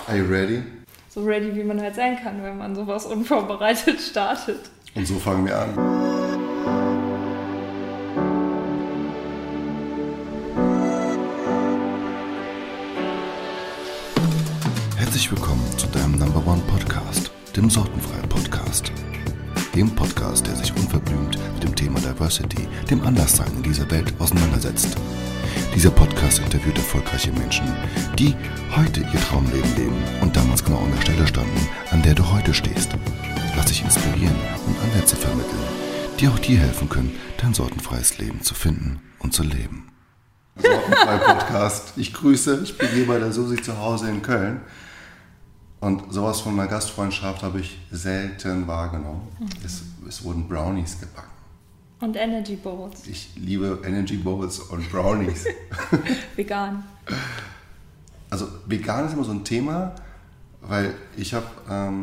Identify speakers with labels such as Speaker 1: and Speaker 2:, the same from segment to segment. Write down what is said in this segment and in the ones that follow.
Speaker 1: Are you ready?
Speaker 2: So ready, wie man halt sein kann, wenn man sowas unvorbereitet startet.
Speaker 1: Und so fangen wir an. Herzlich willkommen zu deinem Number One Podcast, dem Sortenfreien Podcast. Dem Podcast, der sich unverblümt mit dem Thema Diversity, dem Anderssein in dieser Welt auseinandersetzt. Dieser Podcast interviewt erfolgreiche Menschen, die heute ihr Traumleben leben und damals genau an der Stelle standen, an der du heute stehst. Lass dich inspirieren und Ansätze vermitteln, die auch dir helfen können, dein sortenfreies Leben zu finden und zu leben. Sortenfrei Podcast. Ich grüße, ich bin hier bei der Susi zu Hause in Köln. Und sowas von einer Gastfreundschaft habe ich selten wahrgenommen. Es wurden Brownies gebacken.
Speaker 2: Und Energy Bowls.
Speaker 1: Ich liebe Energy Bowls und Brownies.
Speaker 2: Vegan.
Speaker 1: Also vegan ist immer so ein Thema, weil ich habe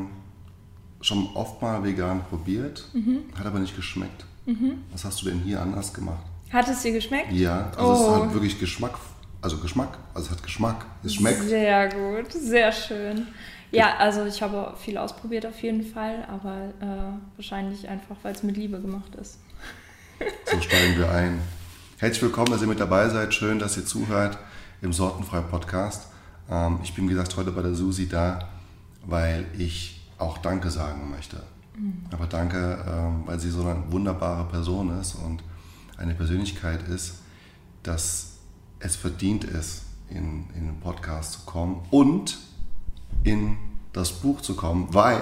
Speaker 1: schon oft mal vegan probiert, hat aber nicht geschmeckt. Was hast du denn hier anders gemacht?
Speaker 2: Hat es dir geschmeckt?
Speaker 1: Ja, also es hat wirklich Geschmack, also es hat Geschmack, es schmeckt.
Speaker 2: Sehr gut, sehr schön. Ja, also ich habe viel ausprobiert auf jeden Fall, aber wahrscheinlich einfach, weil es mit Liebe gemacht ist.
Speaker 1: So steigen wir ein. Herzlich willkommen, dass ihr mit dabei seid. Schön, dass ihr zuhört im Sortenfrei Podcast. Ich bin, wie gesagt, heute bei der Susi da, weil ich auch Danke sagen möchte. Aber danke, weil sie so eine wunderbare Person ist und eine Persönlichkeit ist, dass es verdient ist, in den Podcast zu kommen und in das Buch zu kommen, weil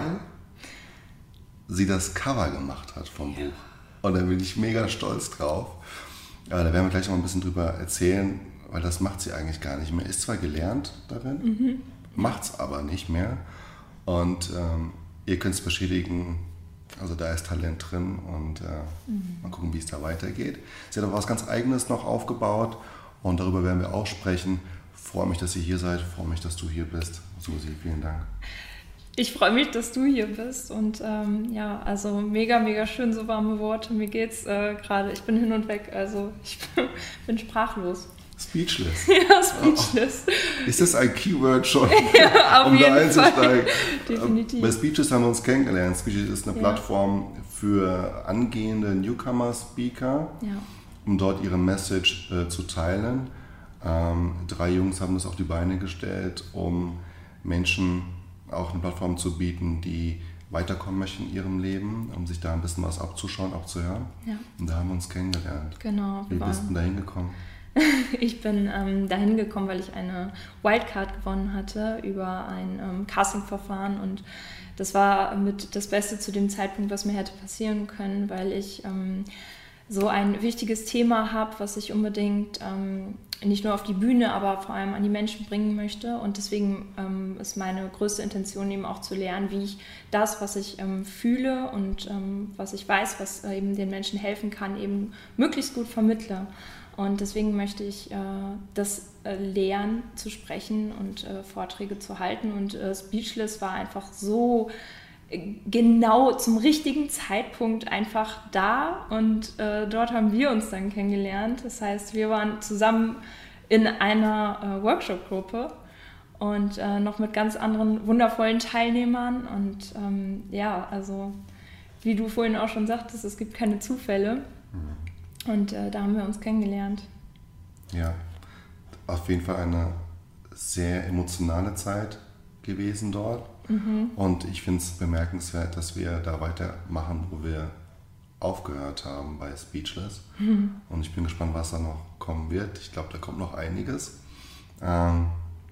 Speaker 1: sie das Cover gemacht hat vom Buch. Und da bin ich mega stolz drauf. Ja, da werden wir gleich noch ein bisschen drüber erzählen, weil das macht sie eigentlich gar nicht mehr. Ist zwar gelernt darin, macht es aber nicht mehr. Und ihr könnt es bestätigen, also da ist Talent drin und mal gucken, wie es da weitergeht. Sie hat aber was ganz Eigenes noch aufgebaut und darüber werden wir auch sprechen. Freue mich, dass ihr hier seid, freue mich, dass du hier bist. Susi, vielen Dank.
Speaker 2: Ich freue mich, dass du hier bist und ja, also mega, mega schön, so warme Worte. Mir geht's gerade, ich bin hin und weg, also ich bin sprachlos.
Speaker 1: Speechless.
Speaker 2: Ja, speechless.
Speaker 1: Ist das ein Keyword schon,
Speaker 2: ja, auf
Speaker 1: um
Speaker 2: jeden
Speaker 1: da einzusteigen?
Speaker 2: Fall. Definitiv.
Speaker 1: Bei Speechless haben wir uns kennengelernt. Speechless ist eine Plattform für angehende Newcomer-Speaker, um dort ihre Message zu teilen. 3 Jungs haben das auf die Beine gestellt, um Menschen auch eine Plattform zu bieten, die weiterkommen möchten in ihrem Leben, um sich da ein bisschen was abzuschauen, abzuhören. Ja. Und da haben wir uns kennengelernt.
Speaker 2: Genau.
Speaker 1: Wie bist du denn da hingekommen?
Speaker 2: Ich bin dahin gekommen, weil ich eine Wildcard gewonnen hatte über ein Castingverfahren und das war mit das Beste zu dem Zeitpunkt, was mir hätte passieren können, weil ich so ein wichtiges Thema habe, was ich unbedingt nicht nur auf die Bühne, aber vor allem an die Menschen bringen möchte. Und deswegen ist meine größte Intention eben auch zu lernen, wie ich das, was ich fühle und was ich weiß, was eben den Menschen helfen kann, eben möglichst gut vermittle. Und deswegen möchte ich das lernen zu sprechen und Vorträge zu halten. Und Speechless war einfach so genau zum richtigen Zeitpunkt einfach da und dort haben wir uns dann kennengelernt. Das heißt, wir waren zusammen in einer Workshop-Gruppe und noch mit ganz anderen wundervollen Teilnehmern und ja, also wie du vorhin auch schon sagtest, es gibt keine Zufälle und da haben wir uns kennengelernt.
Speaker 1: Ja, auf jeden Fall eine sehr emotionale Zeit gewesen dort. Und ich finde es bemerkenswert, dass wir da weitermachen, wo wir aufgehört haben bei Speechless. Und ich bin gespannt, was da noch kommen wird. Ich glaube, da kommt noch einiges. Ja,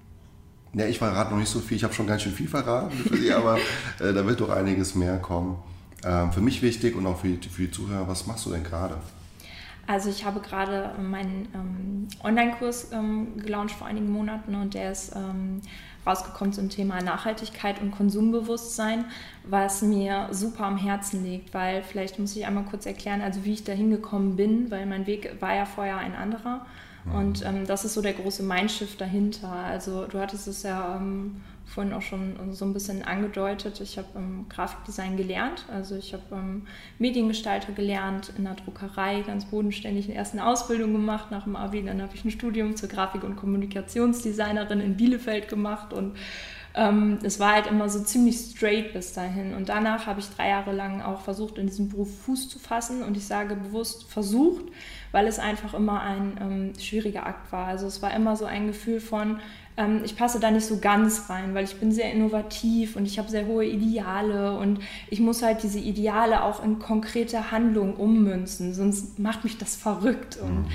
Speaker 1: ich verrate noch nicht so viel. Ich habe schon ganz schön viel verraten für Sie, aber da wird doch einiges mehr kommen. Für mich wichtig und auch für die Zuhörer, was machst du denn gerade?
Speaker 2: Also ich habe gerade meinen Online-Kurs gelauncht vor einigen Monaten und der ist rausgekommen zum Thema Nachhaltigkeit und Konsumbewusstsein, was mir super am Herzen liegt, weil vielleicht muss ich einmal kurz erklären, also wie ich da hingekommen bin, weil mein Weg war ja vorher ein anderer und das ist so der große Mindshift dahinter. Also du hattest es ja vorhin auch schon so ein bisschen angedeutet. Ich habe Grafikdesign gelernt, also ich habe Mediengestalter gelernt in der Druckerei, ganz bodenständig erst eine Ausbildung gemacht nach dem Abi, dann habe ich ein Studium zur Grafik- und Kommunikationsdesignerin in Bielefeld gemacht und Es war halt immer so ziemlich straight bis dahin. Und danach habe ich 3 Jahre lang auch versucht, in diesem Beruf Fuß zu fassen. Und ich sage bewusst versucht, weil es einfach immer ein schwieriger Akt war. Also es war immer so ein Gefühl von, ich passe da nicht so ganz rein, weil ich bin sehr innovativ und ich habe sehr hohe Ideale und ich muss halt diese Ideale auch in konkrete Handlungen ummünzen, sonst macht mich das verrückt. Und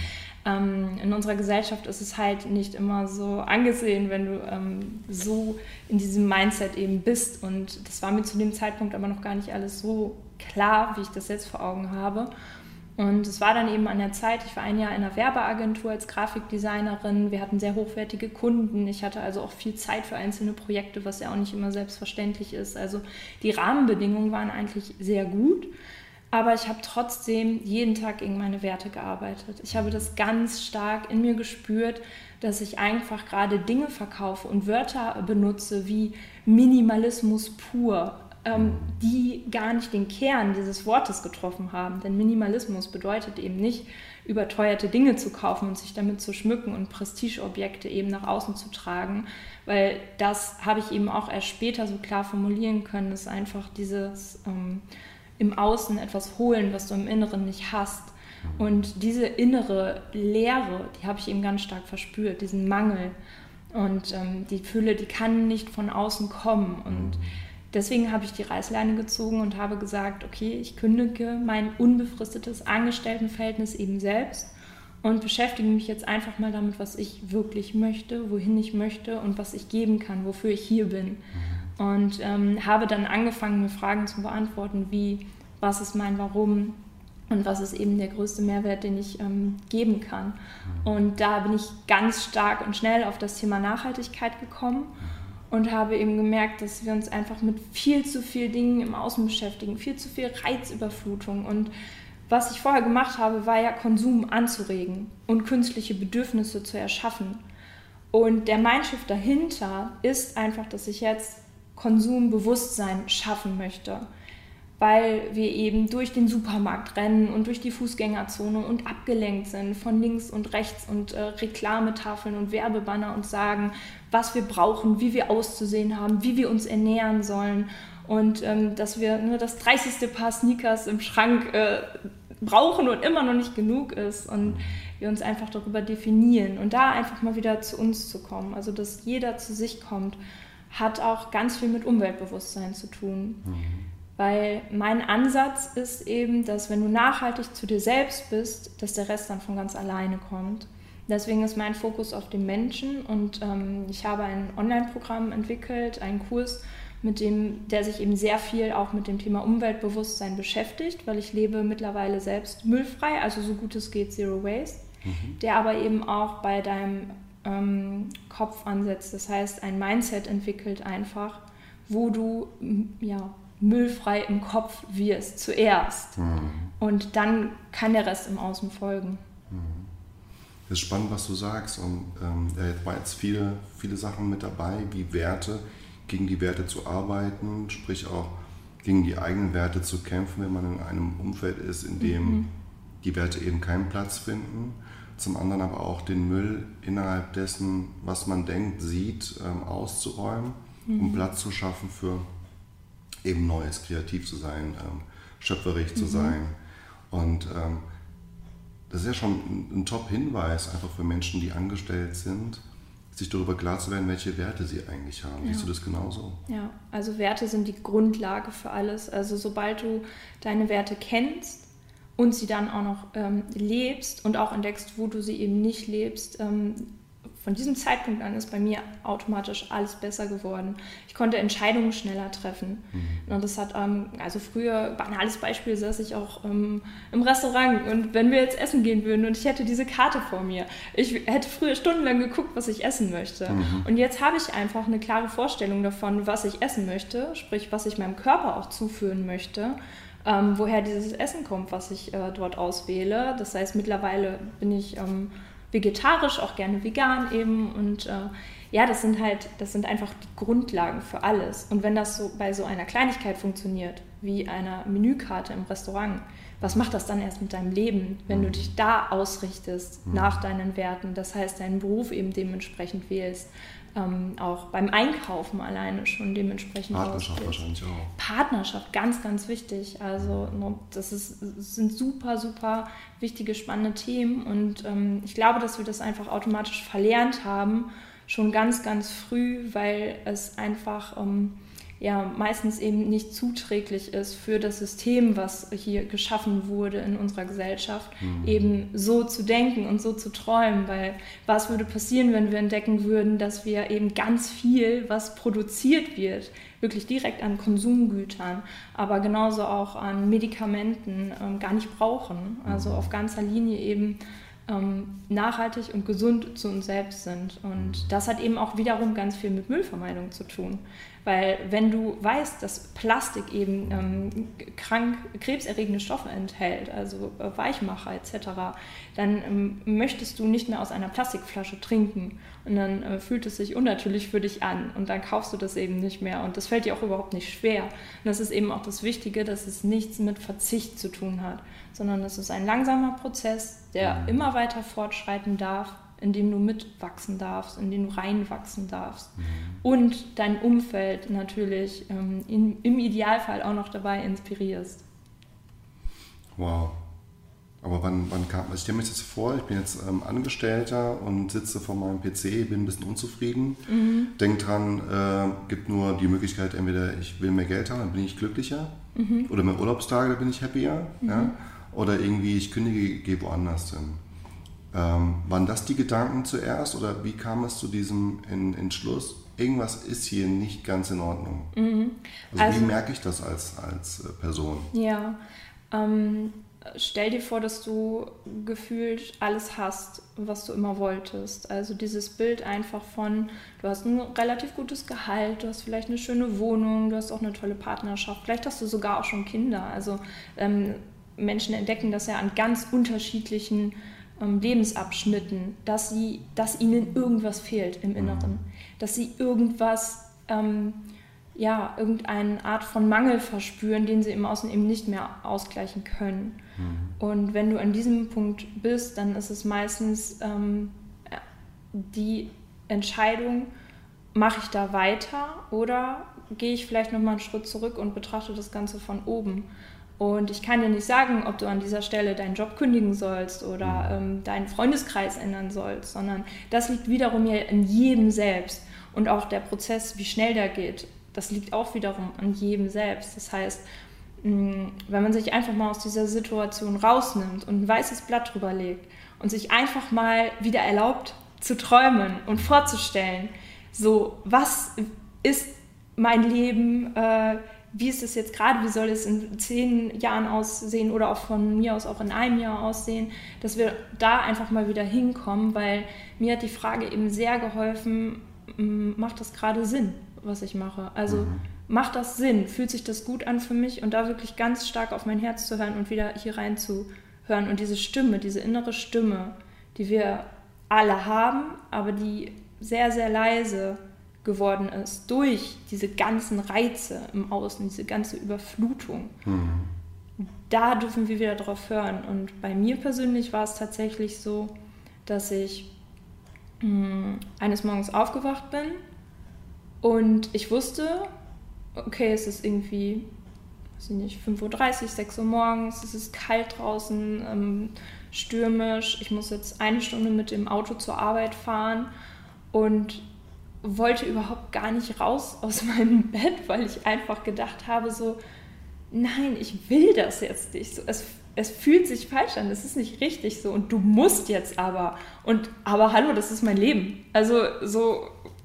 Speaker 2: in unserer Gesellschaft ist es halt nicht immer so angesehen, wenn du so in diesem Mindset eben bist. Und das war mir zu dem Zeitpunkt aber noch gar nicht alles so klar, wie ich das jetzt vor Augen habe. Und es war dann eben an der Zeit, ich war 1 Jahr in einer Werbeagentur als Grafikdesignerin, wir hatten sehr hochwertige Kunden, ich hatte also auch viel Zeit für einzelne Projekte, was ja auch nicht immer selbstverständlich ist. Also die Rahmenbedingungen waren eigentlich sehr gut, aber ich habe trotzdem jeden Tag gegen meine Werte gearbeitet. Ich habe das ganz stark in mir gespürt, dass ich einfach gerade Dinge verkaufe und Wörter benutze wie Minimalismus pur, die gar nicht den Kern dieses Wortes getroffen haben. Denn Minimalismus bedeutet eben nicht, überteuerte Dinge zu kaufen und sich damit zu schmücken und Prestigeobjekte eben nach außen zu tragen, weil das habe ich eben auch erst später so klar formulieren können, dass einfach dieses im Außen etwas holen, was du im Inneren nicht hast. Und diese innere Leere, die habe ich eben ganz stark verspürt, diesen Mangel. Und die Fülle, die kann nicht von außen kommen. Und deswegen habe ich die Reißleine gezogen und habe gesagt, okay, ich kündige mein unbefristetes Angestelltenverhältnis eben selbst und beschäftige mich jetzt einfach mal damit, was ich wirklich möchte, wohin ich möchte und was ich geben kann, wofür ich hier bin. Und habe dann angefangen, mir Fragen zu beantworten, wie, was ist mein Warum und was ist eben der größte Mehrwert, den ich geben kann. Und da bin ich ganz stark und schnell auf das Thema Nachhaltigkeit gekommen. Und habe eben gemerkt, dass wir uns einfach mit viel zu vielen Dingen im Außen beschäftigen, viel zu viel Reizüberflutung. Und was ich vorher gemacht habe, war ja Konsum anzuregen und künstliche Bedürfnisse zu erschaffen. Und der Mindshift dahinter ist einfach, dass ich jetzt Konsumbewusstsein schaffen möchte, weil wir eben durch den Supermarkt rennen und durch die Fußgängerzone und abgelenkt sind von links und rechts und Reklametafeln und Werbebanner und sagen, was wir brauchen, wie wir auszusehen haben, wie wir uns ernähren sollen und dass wir nur das 30. Paar Sneakers im Schrank brauchen und immer noch nicht genug ist und wir uns einfach darüber definieren und da einfach mal wieder zu uns zu kommen, also dass jeder zu sich kommt, hat auch ganz viel mit Umweltbewusstsein zu tun. Weil mein Ansatz ist eben, dass wenn du nachhaltig zu dir selbst bist, dass der Rest dann von ganz alleine kommt. Deswegen ist mein Fokus auf den Menschen und ich habe ein Online-Programm entwickelt, einen Kurs, der sich eben sehr viel auch mit dem Thema Umweltbewusstsein beschäftigt, weil ich lebe mittlerweile selbst müllfrei, also so gut es geht Zero Waste, der aber eben auch bei deinem Kopf ansetzt. Das heißt, ein Mindset entwickelt einfach, wo du müllfrei im Kopf wirst zuerst. Und dann kann der Rest im Außen folgen.
Speaker 1: Das ist spannend, was du sagst. Und da waren jetzt viele Sachen mit dabei, wie Werte, gegen die Werte zu arbeiten, sprich auch gegen die eigenen Werte zu kämpfen, wenn man in einem Umfeld ist, in dem die Werte eben keinen Platz finden. Zum anderen aber auch den Müll innerhalb dessen, was man denkt, sieht, auszuräumen, um Platz zu schaffen für eben Neues, kreativ zu sein, schöpferisch zu sein. Und das ist ja schon ein Top-Hinweis einfach für Menschen, die angestellt sind, sich darüber klar zu werden, welche Werte sie eigentlich haben. Siehst du das genauso?
Speaker 2: Ja, also Werte sind die Grundlage für alles. Also sobald du deine Werte kennst und sie dann auch noch lebst und auch entdeckst, wo du sie eben nicht lebst, von diesem Zeitpunkt an ist bei mir automatisch alles besser geworden. Ich konnte Entscheidungen schneller treffen. Und das hat, also früher, banales Beispiel, saß ich auch im Restaurant und wenn wir jetzt essen gehen würden und ich hätte diese Karte vor mir, ich hätte früher stundenlang geguckt, was ich essen möchte. Und jetzt habe ich einfach eine klare Vorstellung davon, was ich essen möchte, sprich, was ich meinem Körper auch zuführen möchte, woher dieses Essen kommt, was ich dort auswähle. Das heißt, mittlerweile bin ich vegetarisch, auch gerne vegan eben und das sind einfach die Grundlagen für alles. Und wenn das so bei so einer Kleinigkeit funktioniert, wie einer Menükarte im Restaurant, was macht das dann erst mit deinem Leben, wenn du dich da ausrichtest nach deinen Werten, das heißt, deinen Beruf eben dementsprechend wählst, auch beim Einkaufen alleine schon dementsprechend
Speaker 1: Partnerschaft wahrscheinlich auch.
Speaker 2: Partnerschaft, ganz, ganz wichtig. Also das sind super, super wichtige, spannende Themen und ich glaube, dass wir das einfach automatisch verlernt haben, schon ganz, ganz früh, weil es einfach meistens eben nicht zuträglich ist für das System, was hier geschaffen wurde in unserer Gesellschaft, eben so zu denken und so zu träumen, weil was würde passieren, wenn wir entdecken würden, dass wir eben ganz viel, was produziert wird, wirklich direkt an Konsumgütern, aber genauso auch an Medikamenten gar nicht brauchen, also auf ganzer Linie eben nachhaltig und gesund zu uns selbst sind. Und das hat eben auch wiederum ganz viel mit Müllvermeidung zu tun. Weil wenn du weißt, dass Plastik eben krebserregende Stoffe enthält, also Weichmacher etc., dann möchtest du nicht mehr aus einer Plastikflasche trinken. Und dann fühlt es sich unnatürlich für dich an. Und dann kaufst du das eben nicht mehr. Und das fällt dir auch überhaupt nicht schwer. Und das ist eben auch das Wichtige, dass es nichts mit Verzicht zu tun hat, sondern es ist ein langsamer Prozess, der immer weiter fortschreiten darf, in dem du mitwachsen darfst, in dem du reinwachsen darfst. Und dein Umfeld natürlich im Idealfall auch noch dabei inspirierst.
Speaker 1: Wow. Aber wann kam, ich stelle mir das vor, ich bin jetzt Angestellter und sitze vor meinem PC, bin ein bisschen unzufrieden. Denk dran, gibt nur die Möglichkeit, entweder ich will mehr Geld haben, dann bin ich glücklicher, oder mehr Urlaubstage, dann bin ich happier, ja? Oder irgendwie ich kündige, gehe woanders hin. Waren das die Gedanken zuerst oder wie kam es zu diesem Entschluss? Irgendwas ist hier nicht ganz in Ordnung. Also wie merke ich das als Person?
Speaker 2: Ja, stell dir vor, dass du gefühlt alles hast, was du immer wolltest. Also dieses Bild einfach von, du hast ein relativ gutes Gehalt, du hast vielleicht eine schöne Wohnung, du hast auch eine tolle Partnerschaft, vielleicht hast du sogar auch schon Kinder. Also Menschen entdecken das ja an ganz unterschiedlichen Lebensabschnitten, dass ihnen irgendwas fehlt im Inneren, dass sie irgendwas, irgendeine Art von Mangel verspüren, den sie im Außen eben nicht mehr ausgleichen können. Und wenn du an diesem Punkt bist, dann ist es meistens die Entscheidung, mache ich da weiter oder gehe ich vielleicht nochmal einen Schritt zurück und betrachte das Ganze von oben. Und ich kann dir nicht sagen, ob du an dieser Stelle deinen Job kündigen sollst oder deinen Freundeskreis ändern sollst, sondern das liegt wiederum ja in jedem selbst. Und auch der Prozess, wie schnell der geht, das liegt auch wiederum an jedem selbst. Das heißt, wenn man sich einfach mal aus dieser Situation rausnimmt und ein weißes Blatt drüber legt und sich einfach mal wieder erlaubt zu träumen und vorzustellen, so, was ist mein Leben, wie ist es jetzt gerade, wie soll es in 10 Jahren aussehen oder auch von mir aus auch in einem Jahr aussehen, dass wir da einfach mal wieder hinkommen, weil mir hat die Frage eben sehr geholfen, macht das gerade Sinn, was ich mache? Also macht das Sinn? Fühlt sich das gut an für mich? Und da wirklich ganz stark auf mein Herz zu hören und wieder hier rein zu hören und diese Stimme, diese innere Stimme, die wir alle haben, aber die sehr, sehr leise geworden ist durch diese ganzen Reize im Außen, diese ganze Überflutung. Da dürfen wir wieder drauf hören. Und bei mir persönlich war es tatsächlich so, dass ich eines Morgens aufgewacht bin und ich wusste, okay, es ist irgendwie, weiß ich nicht, 5:30 Uhr, 6 Uhr morgens, es ist kalt draußen, stürmisch, ich muss jetzt 1 Stunde mit dem Auto zur Arbeit fahren und wollte überhaupt gar nicht raus aus meinem Bett, weil ich einfach gedacht habe so, nein, ich will das jetzt nicht. So, es fühlt sich falsch an, das ist nicht richtig so und du musst jetzt aber. Aber hallo, das ist mein Leben. Also so,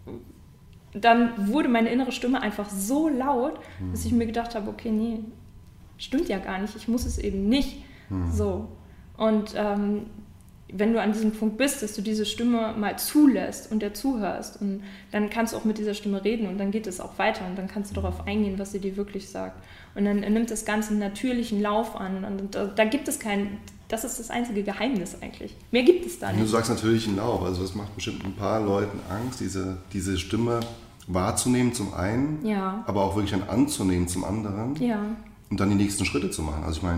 Speaker 2: dann wurde meine innere Stimme einfach so laut, dass ich mir gedacht habe, okay, nee, stimmt ja gar nicht, ich muss es eben nicht. So. Und wenn du an diesem Punkt bist, dass du diese Stimme mal zulässt und der zuhörst und dann kannst du auch mit dieser Stimme reden und dann geht es auch weiter und dann kannst du darauf eingehen, was sie dir wirklich sagt. Und dann nimmt das Ganze einen natürlichen Lauf an und da gibt es keinen, das ist das einzige Geheimnis eigentlich. Mehr gibt es da nicht.
Speaker 1: Du sagst natürlichen Lauf, also das macht bestimmt ein paar Leuten Angst, diese Stimme wahrzunehmen zum einen, aber auch wirklich dann anzunehmen zum anderen und dann die nächsten Schritte zu machen. Also ich meine,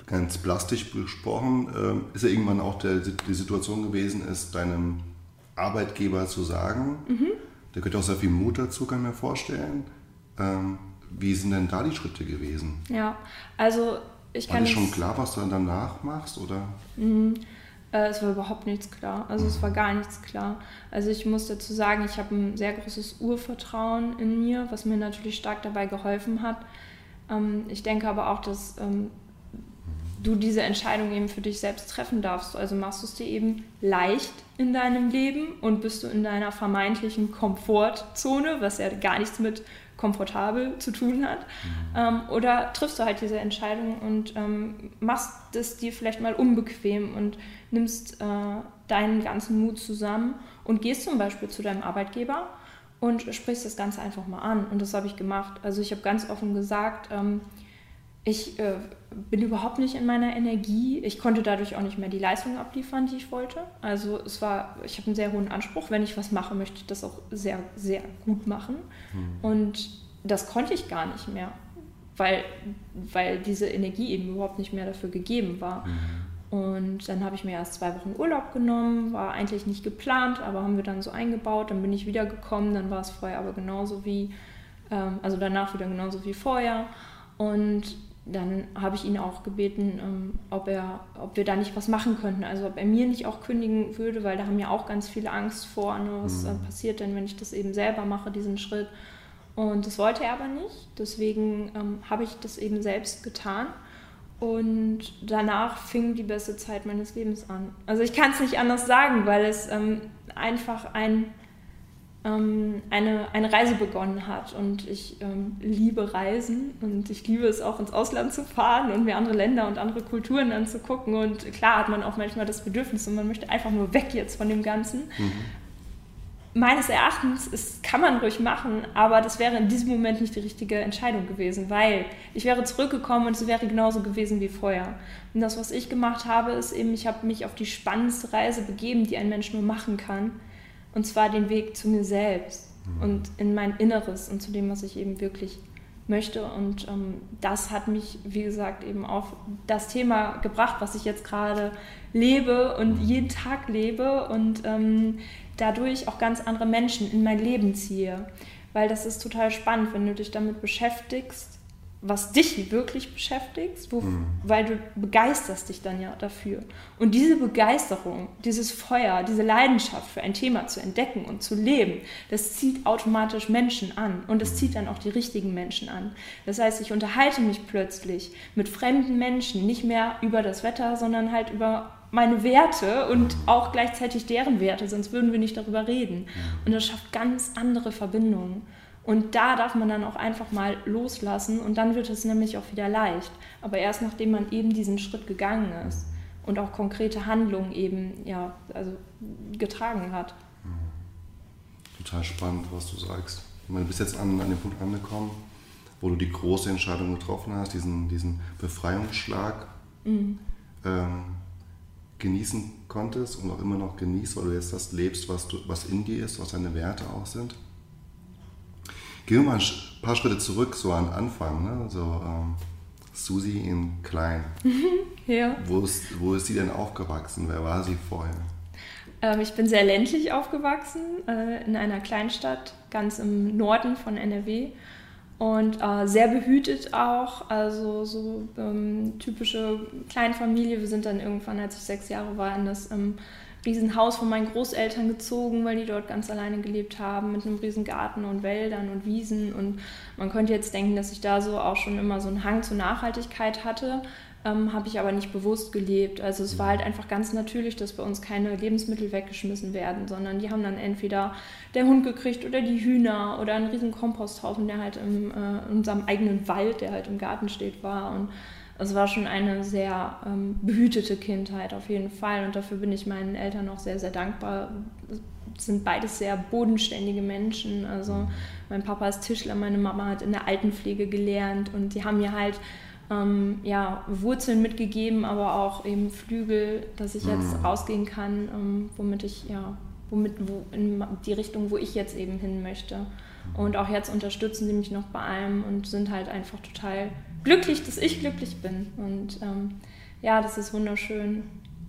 Speaker 1: ganz plastisch gesprochen, ist ja irgendwann auch die Situation gewesen, es deinem Arbeitgeber zu sagen. Da gehört auch sehr viel Mut dazu, kann ich mir vorstellen. Wie sind denn da die Schritte gewesen?
Speaker 2: Ja, also ich kann...
Speaker 1: War dir schon klar, was du dann danach machst, oder?
Speaker 2: Es war überhaupt nichts klar. Also es war gar nichts klar. Also ich muss dazu sagen, ich habe ein sehr großes Urvertrauen in mir, was mir natürlich stark dabei geholfen hat. Ich denke aber auch, dass du diese Entscheidung eben für dich selbst treffen darfst. Also machst du es dir eben leicht in deinem Leben und bist du in deiner vermeintlichen Komfortzone, was ja gar nichts mit komfortabel zu tun hat. Oder triffst du halt diese Entscheidung und machst es dir vielleicht mal unbequem und nimmst deinen ganzen Mut zusammen und gehst zum Beispiel zu deinem Arbeitgeber und sprichst das Ganze einfach mal an. Und das habe ich gemacht. Also ich habe ganz offen gesagt, ich bin überhaupt nicht in meiner Energie. Ich konnte dadurch auch nicht mehr die Leistung abliefern, die ich wollte. Also ich habe einen sehr hohen Anspruch. Wenn ich was mache, möchte ich das auch sehr, sehr gut machen. Und das konnte ich gar nicht mehr, weil diese Energie eben überhaupt nicht mehr dafür gegeben war. Und dann habe ich mir erst 2 Wochen Urlaub genommen, war eigentlich nicht geplant, aber haben wir dann so eingebaut. Dann bin ich wiedergekommen, dann war es vorher aber genauso wie, also danach wieder genauso wie vorher. Und dann habe ich ihn auch gebeten, ob wir da nicht was machen könnten. Also ob er mir nicht auch kündigen würde, weil da haben ja auch ganz viele Angst vor, was passiert denn, wenn ich das eben selber mache, diesen Schritt. Und das wollte er aber nicht. Deswegen habe ich das eben selbst getan. Und danach fing die beste Zeit meines Lebens an. Also ich kann es nicht anders sagen, weil es einfach eine Reise begonnen hat und ich liebe Reisen und ich liebe es auch ins Ausland zu fahren und mir andere Länder und andere Kulturen anzugucken und klar hat man auch manchmal das Bedürfnis und man möchte einfach nur weg jetzt von dem Ganzen. Meines Erachtens kann man ruhig machen, aber das wäre in diesem Moment nicht die richtige Entscheidung gewesen, weil ich wäre zurückgekommen und es wäre genauso gewesen wie vorher. Und das, was ich gemacht habe, ist eben, ich habe mich auf die spannendste Reise begeben, die ein Mensch nur machen kann. Und zwar den Weg zu mir selbst und in mein Inneres und zu dem, was ich eben wirklich möchte. Und das hat mich, wie gesagt, eben auf das Thema gebracht, was ich jetzt gerade lebe und jeden Tag lebe und dadurch auch ganz andere Menschen in mein Leben ziehe. Weil das ist total spannend, wenn du dich damit beschäftigst, was dich wirklich beschäftigt, weil du begeisterst dich dann ja dafür. Und diese Begeisterung, dieses Feuer, diese Leidenschaft für ein Thema zu entdecken und zu leben, das zieht automatisch Menschen an und das zieht dann auch die richtigen Menschen an. Das heißt, ich unterhalte mich plötzlich mit fremden Menschen, nicht mehr über das Wetter, sondern halt über meine Werte und auch gleichzeitig deren Werte, sonst würden wir nicht darüber reden. Und das schafft ganz andere Verbindungen. Und da darf man dann auch einfach mal loslassen und dann wird es nämlich auch wieder leicht. Aber erst nachdem man eben diesen Schritt gegangen ist und auch konkrete Handlungen eben getragen hat.
Speaker 1: Total spannend, was du sagst. Ich meine, du bist jetzt an dem Punkt angekommen, wo du die große Entscheidung getroffen hast, diesen Befreiungsschlag genießen konntest und auch immer noch genießt, weil du jetzt das lebst, was in dir ist, was deine Werte auch sind. Gehen wir mal ein paar Schritte zurück, so an Anfang, ne? So Susi in klein.
Speaker 2: Ja.
Speaker 1: Wo ist sie denn aufgewachsen? Wer war sie vorher?
Speaker 2: Ich bin sehr ländlich aufgewachsen, in einer Kleinstadt, ganz im Norden von NRW. Und sehr behütet auch, also so typische Kleinfamilie. Wir sind dann irgendwann, als ich 6 Jahre war, in das Riesenhaus von meinen Großeltern gezogen, weil die dort ganz alleine gelebt haben, mit einem riesen Garten und Wäldern und Wiesen. Und man könnte jetzt denken, dass ich da so auch schon immer so einen Hang zur Nachhaltigkeit hatte, habe ich aber nicht bewusst gelebt. Also es war halt einfach ganz natürlich, dass bei uns keine Lebensmittel weggeschmissen werden, sondern die haben dann entweder der Hund gekriegt oder die Hühner oder einen riesen Komposthaufen, der halt in unserem eigenen Wald, der halt im Garten steht, war. Und es war schon eine sehr behütete Kindheit auf jeden Fall und dafür bin ich meinen Eltern auch sehr, sehr dankbar. Es sind beides sehr bodenständige Menschen. Also mein Papa ist Tischler, meine Mama hat in der Altenpflege gelernt und die haben mir halt Wurzeln mitgegeben, aber auch eben Flügel, dass ich jetzt rausgehen kann, womit in die Richtung, wo ich jetzt eben hin möchte. Und auch jetzt unterstützen sie mich noch bei allem und sind halt einfach total glücklich, dass ich glücklich bin. Und ja, das ist wunderschön.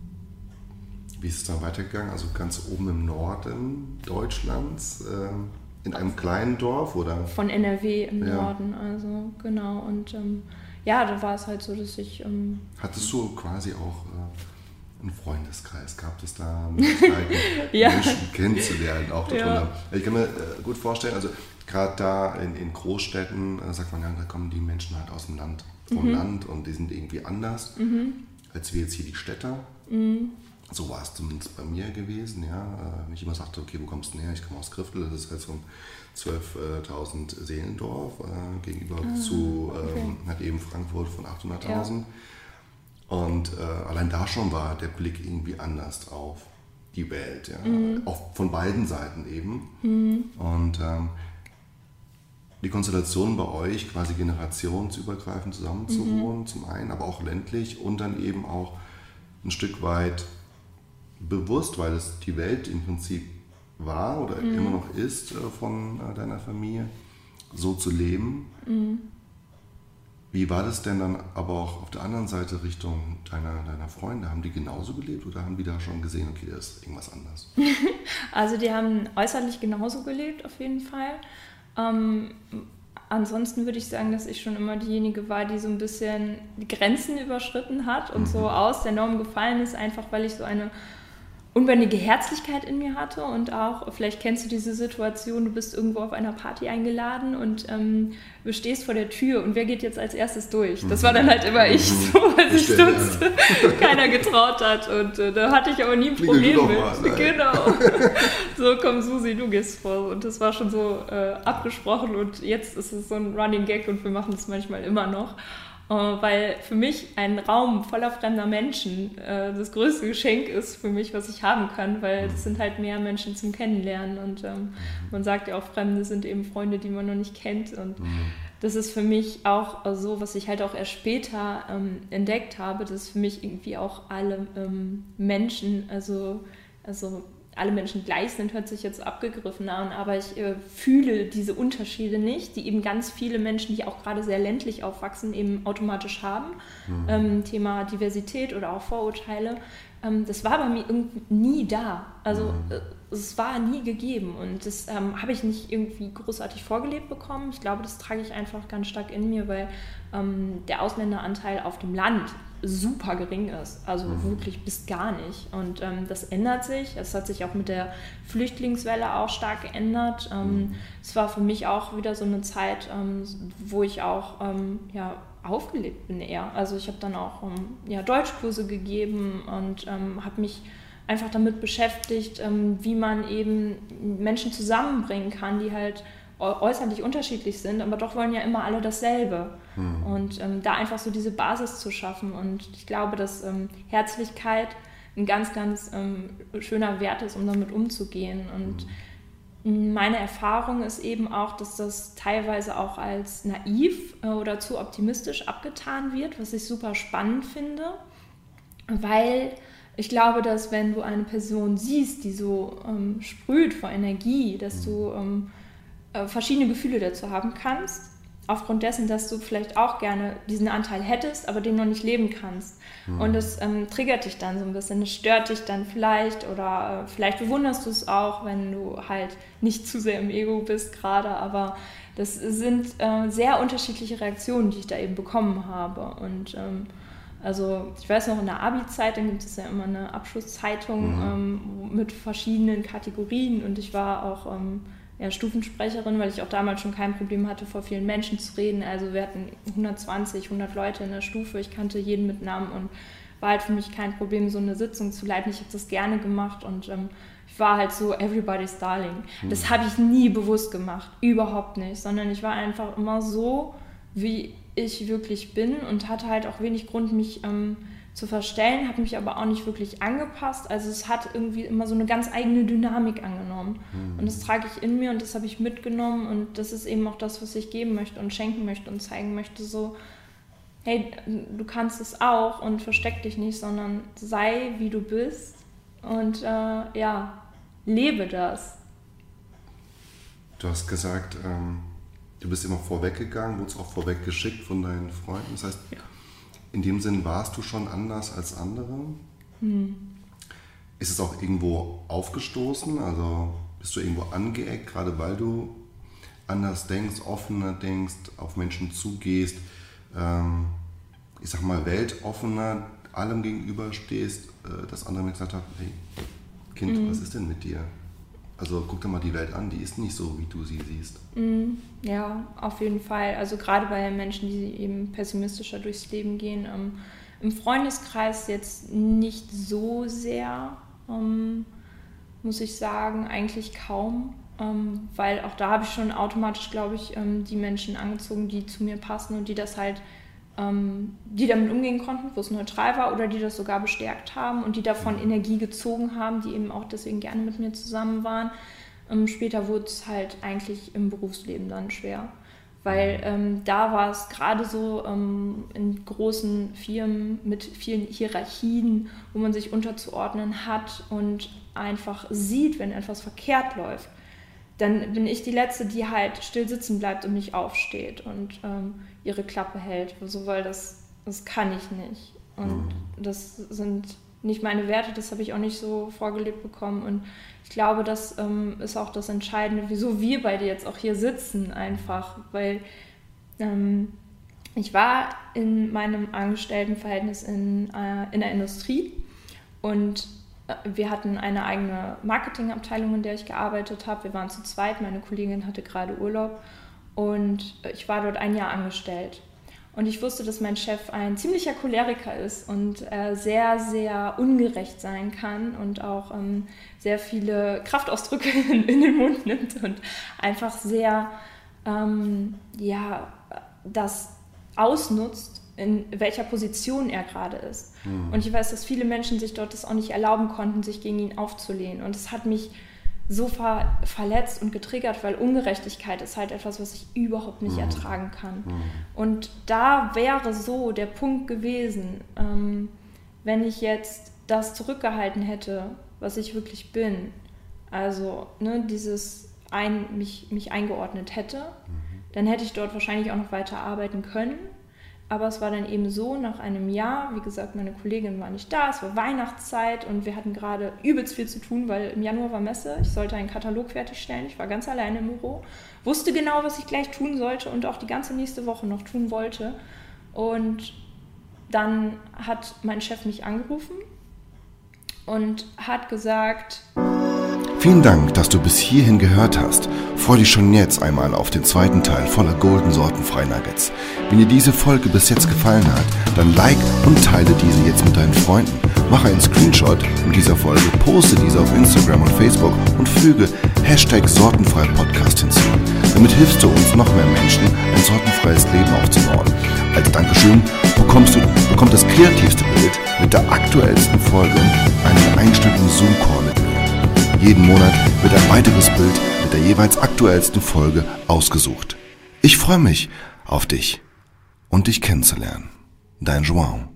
Speaker 1: Wie ist es dann weitergegangen? Also ganz oben im Norden Deutschlands, in einem kleinen Dorf, oder?
Speaker 2: Von NRW im Norden, also genau. Und ja, da war es halt so, dass ich...
Speaker 1: Hattest du quasi auch einen Freundeskreis? Gab es da Möglichkeiten, Menschen kennenzulernen? Auch ich kann mir gut vorstellen, also gerade da in Großstädten sagt man ja, da kommen die Menschen halt aus dem Land, vom Land, und die sind irgendwie anders als wir jetzt hier die Städter. So war es zumindest bei mir gewesen, ja. Wenn ich immer sagte, okay, wo kommst du her? Ich komme aus Griftel, das ist halt so ein 12.000 Seelendorf gegenüber zu halt eben Frankfurt von 800.000. Ja. Und allein da schon war der Blick irgendwie anders auf die Welt, ja. Auch von beiden Seiten eben. Und die Konstellation bei euch, quasi generationsübergreifend zusammenzuwohnen, zum einen, aber auch ländlich und dann eben auch ein Stück weit bewusst, weil es die Welt im Prinzip war oder immer noch ist von deiner Familie, so zu leben. Wie war das denn dann aber auch auf der anderen Seite Richtung deiner Freunde? Haben die genauso gelebt oder haben die da schon gesehen, okay, da ist irgendwas anders?
Speaker 2: Also die haben äußerlich genauso gelebt, auf jeden Fall. Ansonsten würde ich sagen, dass ich schon immer diejenige war, die so ein bisschen die Grenzen überschritten hat und so aus der Norm gefallen ist, einfach weil ich so eine unbändige Herzlichkeit in mir hatte. Und auch, vielleicht kennst du diese Situation, du bist irgendwo auf einer Party eingeladen und du stehst vor der Tür und wer geht jetzt als erstes durch? Das war dann halt immer ich, so, weil sich sonst keiner getraut hat. Und da hatte ich aber nie ein Problem mit. Genau. So, komm Susi, du gehst vor. Und das war schon so abgesprochen und jetzt ist es so ein Running Gag und wir machen es manchmal immer noch. Weil für mich ein Raum voller fremder Menschen das größte Geschenk ist für mich, was ich haben kann, weil das sind halt mehr Menschen zum Kennenlernen und man sagt ja auch, Fremde sind eben Freunde, die man noch nicht kennt und das ist für mich auch so, was ich halt auch erst später entdeckt habe, dass für mich irgendwie auch alle Menschen, also alle Menschen gleich sind, hört sich jetzt abgegriffen an, aber ich fühle diese Unterschiede nicht, die eben ganz viele Menschen, die auch gerade sehr ländlich aufwachsen, eben automatisch haben. Thema Diversität oder auch Vorurteile. Das war bei mir nie da. Also es war nie gegeben und das habe ich nicht irgendwie großartig vorgelebt bekommen. Ich glaube, das trage ich einfach ganz stark in mir, weil der Ausländeranteil auf dem Land super gering ist, also wirklich bis gar nicht. Und das ändert sich. Es hat sich auch mit der Flüchtlingswelle auch stark geändert. Es war für mich auch wieder so eine Zeit, wo ich auch aufgelebt bin eher. Also ich habe dann auch Deutschkurse gegeben und habe mich einfach damit beschäftigt, wie man eben Menschen zusammenbringen kann, die halt äußerlich unterschiedlich sind, aber doch wollen ja immer alle dasselbe. Und da einfach so diese Basis zu schaffen. Und ich glaube, dass Herzlichkeit ein ganz, ganz schöner Wert ist, um damit umzugehen. Und meine Erfahrung ist eben auch, dass das teilweise auch als naiv oder zu optimistisch abgetan wird, was ich super spannend finde, weil ich glaube, dass wenn du eine Person siehst, die so sprüht vor Energie, dass du verschiedene Gefühle dazu haben kannst, aufgrund dessen, dass du vielleicht auch gerne diesen Anteil hättest, aber den noch nicht leben kannst. Und das triggert dich dann so ein bisschen, das stört dich dann vielleicht oder vielleicht bewunderst du es auch, wenn du halt nicht zu sehr im Ego bist gerade, aber das sind sehr unterschiedliche Reaktionen, die ich da eben bekommen habe. Und also ich weiß noch, in der Abi-Zeit, dann gibt es ja immer eine Abschlusszeitung mit verschiedenen Kategorien und ich war auch Stufensprecherin, weil ich auch damals schon kein Problem hatte, vor vielen Menschen zu reden. Also wir hatten 100 Leute in der Stufe, ich kannte jeden mit Namen und war halt für mich kein Problem, so eine Sitzung zu leiten. Ich habe das gerne gemacht und ich war halt so everybody's darling. Das habe ich nie bewusst gemacht, überhaupt nicht, sondern ich war einfach immer so, wie ich wirklich bin und hatte halt auch wenig Grund, mich zu verstellen, habe mich aber auch nicht wirklich angepasst. Also es hat irgendwie immer so eine ganz eigene Dynamik angenommen. Und das trage ich in mir und das habe ich mitgenommen und das ist eben auch das, was ich geben möchte und schenken möchte und zeigen möchte, so, hey, du kannst es auch und versteck dich nicht, sondern sei, wie du bist und lebe das.
Speaker 1: Du hast gesagt, du bist immer vorweggegangen, wurdest auch vorweg geschickt von deinen Freunden. Das heißt, in dem Sinn warst du schon anders als andere. Ist es auch irgendwo aufgestoßen? Also bist du irgendwo angeeckt, gerade weil du anders denkst, offener denkst, auf Menschen zugehst, ich sag mal weltoffener, allem gegenüber stehst, dass andere mir gesagt haben, hey Kind, was ist denn mit dir? Also guck dir mal die Welt an, die ist nicht so, wie du sie siehst.
Speaker 2: Ja, auf jeden Fall. Also gerade bei Menschen, die eben pessimistischer durchs Leben gehen. Im Freundeskreis jetzt nicht so sehr, muss ich sagen, eigentlich kaum. Weil auch da habe ich schon automatisch, glaube ich, die Menschen angezogen, die zu mir passen und die das halt, die damit umgehen konnten, wo es neutral war oder die das sogar bestärkt haben und die davon Energie gezogen haben, die eben auch deswegen gerne mit mir zusammen waren. Später wurde es halt eigentlich im Berufsleben dann schwer, weil da war es gerade so in großen Firmen mit vielen Hierarchien, wo man sich unterzuordnen hat und einfach sieht, wenn etwas verkehrt läuft. Dann bin ich die Letzte, die halt still sitzen bleibt und nicht aufsteht und ihre Klappe hält, so, weil das kann ich nicht. Und das sind nicht meine Werte, das habe ich auch nicht so vorgelebt bekommen. Und ich glaube, das ist auch das Entscheidende, wieso wir beide jetzt auch hier sitzen, einfach, weil ich war in meinem Angestelltenverhältnis in der Industrie und wir hatten eine eigene Marketingabteilung, in der ich gearbeitet habe. Wir waren zu zweit, meine Kollegin hatte gerade Urlaub und ich war dort ein Jahr angestellt. Und ich wusste, dass mein Chef ein ziemlicher Choleriker ist und sehr, sehr ungerecht sein kann und auch sehr viele Kraftausdrücke in den Mund nimmt und einfach sehr, das ausnutzt, in welcher Position er gerade ist. Und ich weiß, dass viele Menschen sich dort das auch nicht erlauben konnten, sich gegen ihn aufzulehnen. Und es hat mich so verletzt und getriggert, weil Ungerechtigkeit ist halt etwas, was ich überhaupt nicht ertragen kann. Und da wäre so der Punkt gewesen, wenn ich jetzt das zurückgehalten hätte, was ich wirklich bin, also mich eingeordnet hätte, dann hätte ich dort wahrscheinlich auch noch weiter arbeiten können. Aber es war dann eben so, nach einem Jahr, wie gesagt, meine Kollegin war nicht da, es war Weihnachtszeit und wir hatten gerade übelst viel zu tun, weil im Januar war Messe, ich sollte einen Katalog fertigstellen, ich war ganz alleine im Büro, wusste genau, was ich gleich tun sollte und auch die ganze nächste Woche noch tun wollte. Und dann hat mein Chef mich angerufen und hat gesagt:
Speaker 3: Vielen Dank, dass du bis hierhin gehört hast. Freu dich schon jetzt einmal auf den zweiten Teil voller Golden Sortenfrei Nuggets. Wenn dir diese Folge bis jetzt gefallen hat, dann like und teile diese jetzt mit deinen Freunden. Mache einen Screenshot mit dieser Folge, poste diese auf Instagram und Facebook und füge #sortenfrei-Podcast hinzu. Damit hilfst du uns, noch mehr Menschen ein sortenfreies Leben aufzubauen. Als Dankeschön bekommt das kreativste Bild mit der aktuellsten Folge einen einstündigen Zoom-Call mit mir. Jeden Monat wird ein weiteres Bild mit der jeweils aktuellsten Folge ausgesucht. Ich freue mich auf dich und dich kennenzulernen. Dein João.